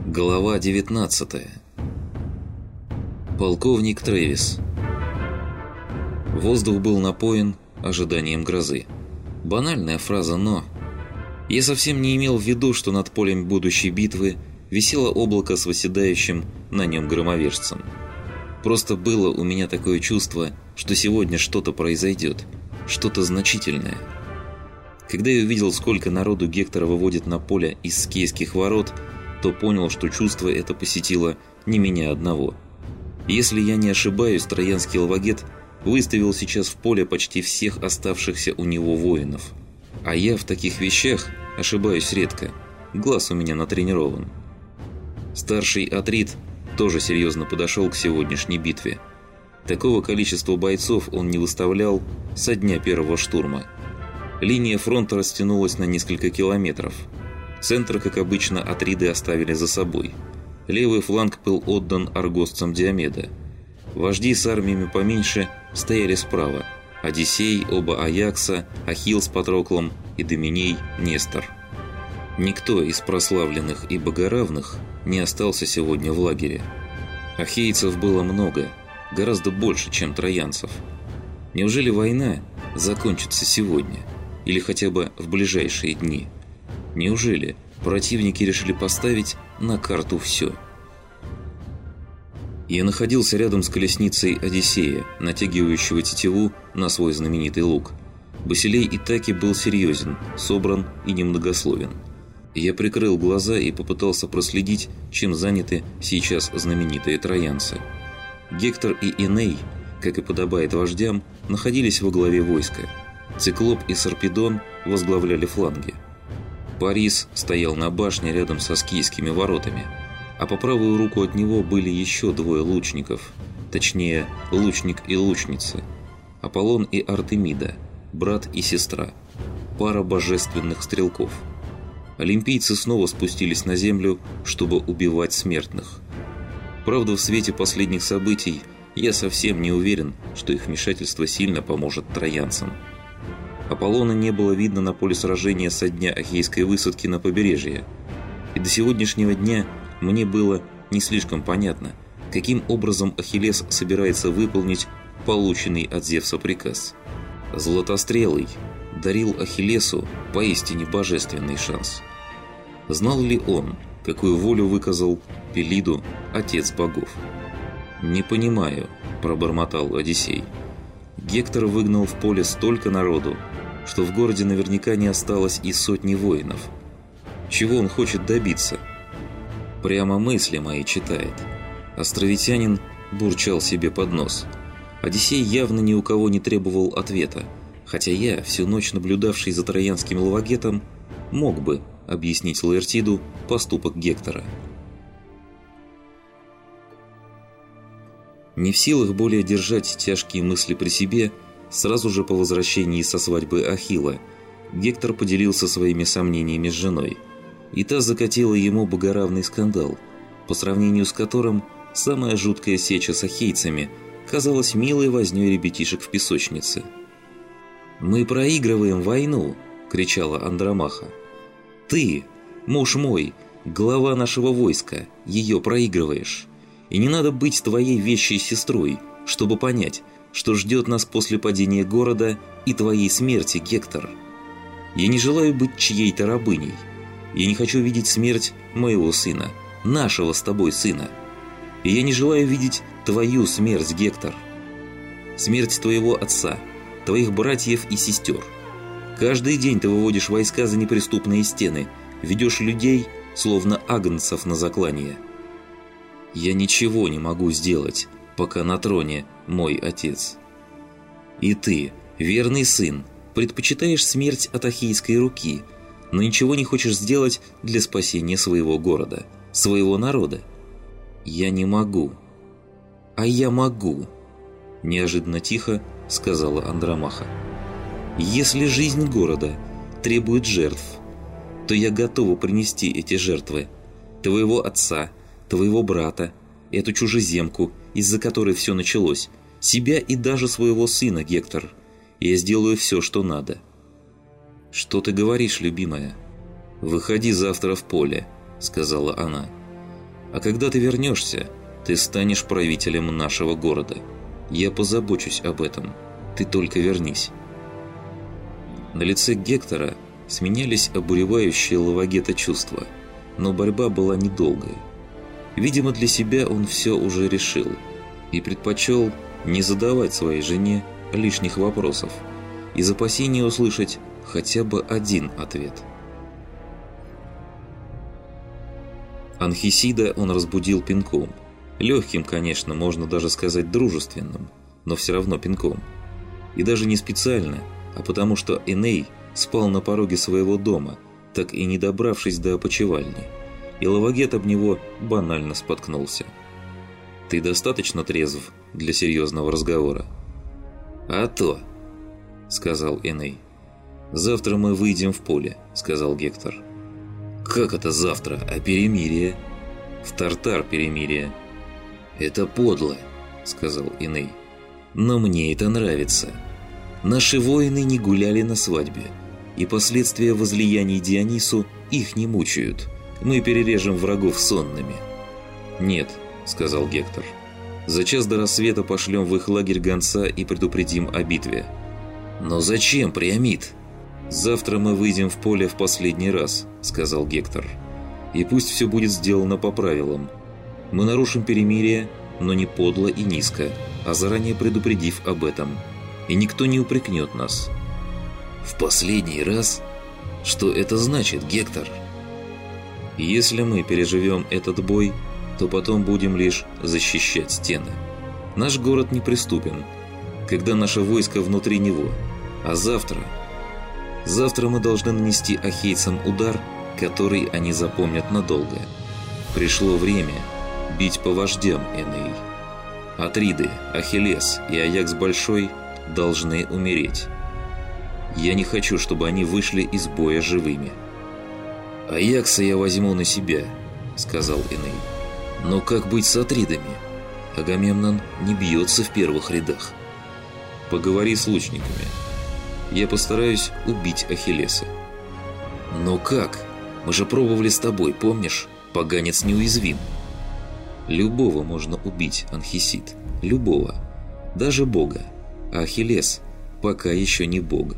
Глава 19. Полковник Трэвис. Воздух был напоен ожиданием грозы. Банальная фраза, но... Я совсем не имел в виду, что над полем будущей битвы висело облако с восседающим на нем громовержцем. Просто было у меня такое чувство, что сегодня что-то произойдет, что-то значительное. Когда я увидел, сколько народу Гектора выводит на поле из Скейских ворот, то понял, что чувство это посетило не меня одного. Если я не ошибаюсь, троянский лавагет выставил сейчас в поле почти всех оставшихся у него воинов. А я в таких вещах ошибаюсь редко, глаз у меня натренирован. Старший Атрид тоже серьезно подошел к сегодняшней битве. Такого количества бойцов он не выставлял со дня первого штурма. Линия фронта растянулась на несколько километров. Центр, как обычно, Атриды оставили за собой. Левый фланг был отдан аргосцам Диомеда. Вожди с армиями поменьше стояли справа. Одиссей, оба Аякса, Ахилл с Патроклом и Доминей Нестор. Никто из прославленных и богоравных не остался сегодня в лагере. Ахейцев было много, гораздо больше, чем троянцев. Неужели война закончится сегодня? Или хотя бы в ближайшие дни? Неужели противники решили поставить на карту все? Я находился рядом с колесницей Одиссея, натягивающего тетиву на свой знаменитый лук. Басилей Итаки был серьезен, собран и немногословен. Я прикрыл глаза и попытался проследить, чем заняты сейчас знаменитые троянцы. Гектор и Эней, как и подобает вождям, находились во главе войска. Циклоп и Сарпедон возглавляли фланги. Парис стоял на башне рядом со Скийскими воротами, а по правую руку от него были еще двое лучников, точнее, лучник и лучница, Аполлон и Артемида, брат и сестра, пара божественных стрелков. Олимпийцы снова спустились на землю, чтобы убивать смертных. Правда, в свете последних событий я совсем не уверен, что их вмешательство сильно поможет троянцам. Аполлона не было видно на поле сражения со дня Ахейской высадки на побережье. И до сегодняшнего дня мне было не слишком понятно, каким образом Ахиллес собирается выполнить полученный от Зевса приказ. Златострелый дарил Ахиллесу поистине божественный шанс. Знал ли он, какую волю выказал Пелиду, отец богов? «Не понимаю», – пробормотал Одиссей. Гектор выгнал в поле столько народу, что в городе наверняка не осталось и сотни воинов. Чего он хочет добиться? Прямо мысли мои читает. Островитянин бурчал себе под нос. Одиссей явно ни у кого не требовал ответа, хотя я, всю ночь наблюдавший за троянским лавагетом, мог бы объяснить Лаэртиду поступок Гектора. Не в силах более держать тяжкие мысли при себе, сразу же по возвращении со свадьбы Ахилла, Гектор поделился своими сомнениями с женой. И та закатила ему богоравный скандал, по сравнению с которым самая жуткая сеча с ахейцами казалась милой вознёй ребятишек в песочнице. «Мы проигрываем войну!» – кричала Андромаха. «Ты, муж мой, глава нашего войска, ее проигрываешь. И не надо быть твоей вещей сестрой, чтобы понять, что ждет нас после падения города и твоей смерти, Гектор. Я не желаю быть чьей-то рабыней. Я не хочу видеть смерть моего сына, нашего с тобой сына. И я не желаю видеть твою смерть, Гектор. Смерть твоего отца, твоих братьев и сестер. Каждый день ты выводишь войска за неприступные стены, ведешь людей, словно агнцев на заклание. Я ничего не могу сделать, пока на троне мой отец. И ты, верный сын, предпочитаешь смерть от ахейской руки, но ничего не хочешь сделать для спасения своего города, своего народа. Я не могу. А я могу, неожиданно тихо сказала Андромаха. Если жизнь города требует жертв, то я готова принести эти жертвы. Твоего отца, твоего брата, эту чужеземку, из-за которой все началось, себя и даже своего сына, Гектор. Я сделаю все, что надо. «Что ты говоришь, любимая?» «Выходи завтра в поле», — сказала она. А когда ты вернешься, ты станешь правителем нашего города. Я позабочусь об этом. Ты только вернись». На лице Гектора сменялись обуревающие Лавагета чувства, но борьба была недолгой. Видимо, для себя он все уже решил и предпочел не задавать своей жене лишних вопросов из опасения услышать хотя бы один ответ. Анхисида он разбудил пинком. Легким, конечно, можно даже сказать дружественным, но все равно пинком. И даже не специально, а потому что Эней спал на пороге своего дома, так и не добравшись до опочивальни, и Лавагет об него банально споткнулся. «Ты достаточно трезв для серьезного разговора?» «А то», — сказал Эней. «Завтра мы выйдем в поле», — сказал Гектор. «Как это завтра? А перемирие?» «В Тартар перемирие». «Это подло», — сказал Эней. «Но мне это нравится. Наши воины не гуляли на свадьбе, и последствия возлияний Дионису их не мучают. Мы перережем врагов сонными». «Нет», — сказал Гектор. «За час до рассвета пошлем в их лагерь гонца и предупредим о битве». «Но зачем, Приамид?» «Завтра мы выйдем в поле в последний раз», — сказал Гектор. «И пусть все будет сделано по правилам. Мы нарушим перемирие, но не подло и низко, а заранее предупредив об этом. И никто не упрекнет нас». «В последний раз? Что это значит, Гектор?» «Если мы переживем этот бой, то потом будем лишь защищать стены. Наш город неприступен, когда наше войско внутри него. А завтра мы должны нанести ахейцам удар, который они запомнят надолго. Пришло время бить по вождям, Эней. Атриды, Ахиллес и Аякс Большой должны умереть. Я не хочу, чтобы они вышли из боя живыми». «Аякса я возьму на себя», — сказал Эней. «Но как быть с Атридами? Агамемнон не бьется в первых рядах». «Поговори с лучниками. Я постараюсь убить Ахиллеса». «Но как? Мы же пробовали с тобой, помнишь? Поганец неуязвим». «Любого можно убить, Анхисид. Любого. Даже Бога. А Ахиллес пока еще не Бог».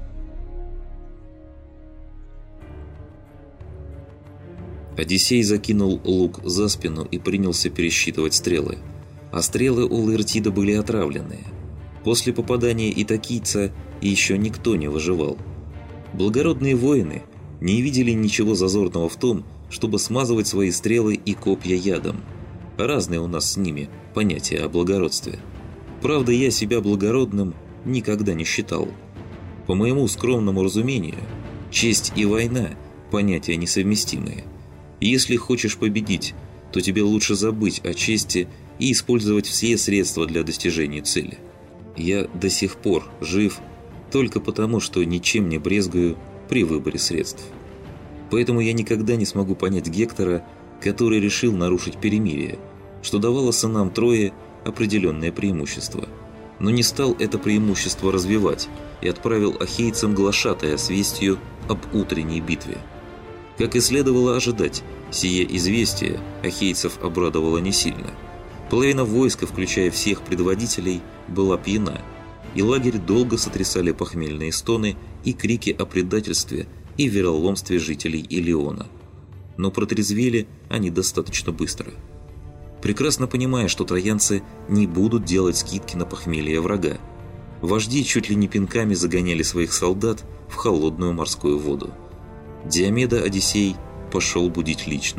Одиссей закинул лук за спину и принялся пересчитывать стрелы. А стрелы у Лаэртида были отравленные. После попадания итакийца еще никто не выживал. Благородные воины не видели ничего зазорного в том, чтобы смазывать свои стрелы и копья ядом. Разные у нас с ними понятия о благородстве. Правда, я себя благородным никогда не считал. По моему скромному разумению, честь и война – понятия несовместимые. И если хочешь победить, то тебе лучше забыть о чести и использовать все средства для достижения цели. Я до сих пор жив только потому, что ничем не брезгую при выборе средств. Поэтому я никогда не смогу понять Гектора, который решил нарушить перемирие, что давало сынам Трои определенное преимущество, но не стал это преимущество развивать и отправил ахейцам глашатая с вестью об утренней битве. Как и следовало ожидать, сие известие ахейцев обрадовало не сильно. Половина войска, включая всех предводителей, была пьяна, и лагерь долго сотрясали похмельные стоны и крики о предательстве и вероломстве жителей Илиона. Но протрезвели они достаточно быстро. Прекрасно понимая, что троянцы не будут делать скидки на похмелье врага, вожди чуть ли не пинками загоняли своих солдат в холодную морскую воду. Диомеда Одиссей пошел будить лично.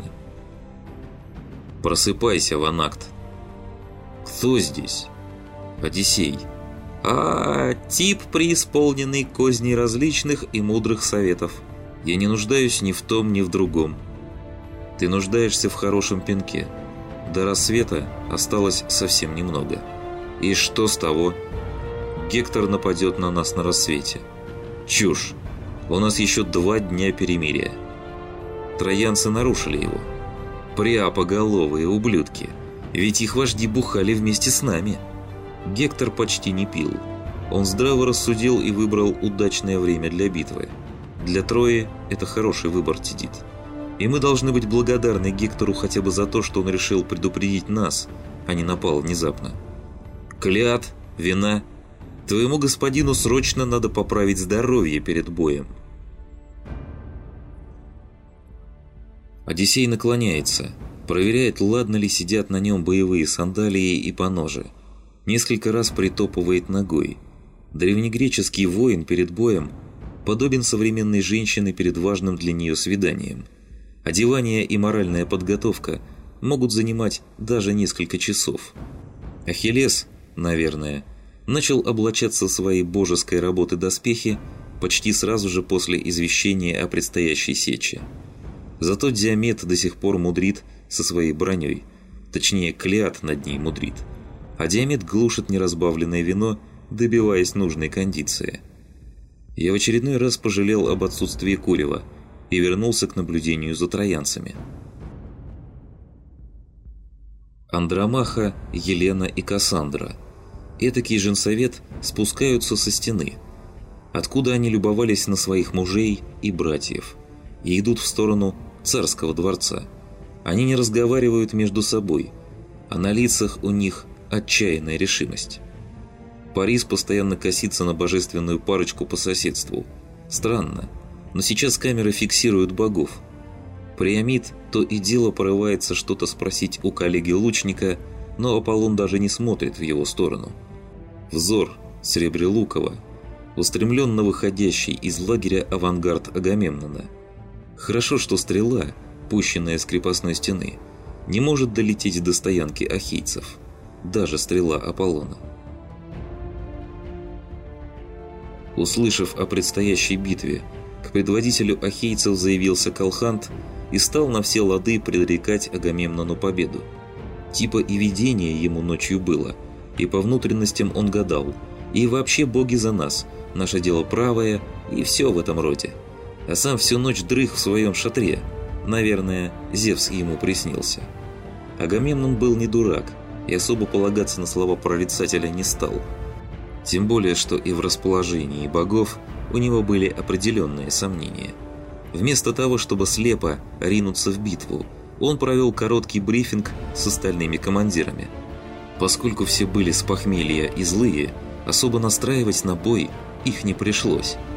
«Просыпайся, Ванакт!» «Кто здесь?» «Одиссей». Тип, преисполненный козней различных и мудрых советов. Я не нуждаюсь ни в том, ни в другом. Ты нуждаешься в хорошем пинке. До рассвета осталось совсем немного. И что с того? Гектор нападет на нас на рассвете. Чушь. У нас еще 2 дня перемирия. Троянцы нарушили его. Приапоголовые ублюдки. Ведь их вожди бухали вместе с нами. Гектор почти не пил. Он здраво рассудил и выбрал удачное время для битвы. Для Трои это хороший выбор, Тидит. И мы должны быть благодарны Гектору хотя бы за то, что он решил предупредить нас, а не напал внезапно. Клеат, вина. Твоему господину срочно надо поправить здоровье перед боем. Одиссей наклоняется, проверяет, ладно ли сидят на нем боевые сандалии и поножи. Несколько раз притопывает ногой. Древнегреческий воин перед боем подобен современной женщине перед важным для нее свиданием. Одевание и моральная подготовка могут занимать даже несколько часов. Ахиллес, наверное, начал облачаться в свои божеской работы доспехи почти сразу же после извещения о предстоящей сече. Зато Диамет до сих пор мудрит со своей броней, точнее Клеат над ней мудрит, а Диамет глушит неразбавленное вино, добиваясь нужной кондиции. Я в очередной раз пожалел об отсутствии курева и вернулся к наблюдению за троянцами. Андромаха, Елена и Кассандра. Этакий женсовет спускаются со стены, откуда они любовались на своих мужей и братьев, и идут в сторону царского дворца. Они не разговаривают между собой, а на лицах у них отчаянная решимость. Парис постоянно косится на божественную парочку по соседству. Странно, но сейчас камеры фиксируют богов. Приамид то и дело порывается что-то спросить у коллеги-лучника, но Аполлон даже не смотрит в его сторону. Взор Сребрелукова устремлен на выходящий из лагеря авангард Агамемнона. Хорошо, что стрела, пущенная с крепостной стены, не может долететь до стоянки ахейцев, даже стрела Аполлона. Услышав о предстоящей битве, к предводителю ахейцев заявился Колхант и стал на все лады предрекать Агамемнону победу. Типа и видение ему ночью было, и по внутренностям он гадал, и вообще боги за нас, наше дело правое, и все в этом роде. А сам всю ночь дрых в своем шатре, наверное, Зевс ему приснился. Агамемнон был не дурак и особо полагаться на слова прорицателя не стал. Тем более, что и в расположении богов у него были определенные сомнения. Вместо того, чтобы слепо ринуться в битву, он провел короткий брифинг с остальными командирами. Поскольку все были с похмелья и злые, особо настраивать на бой их не пришлось.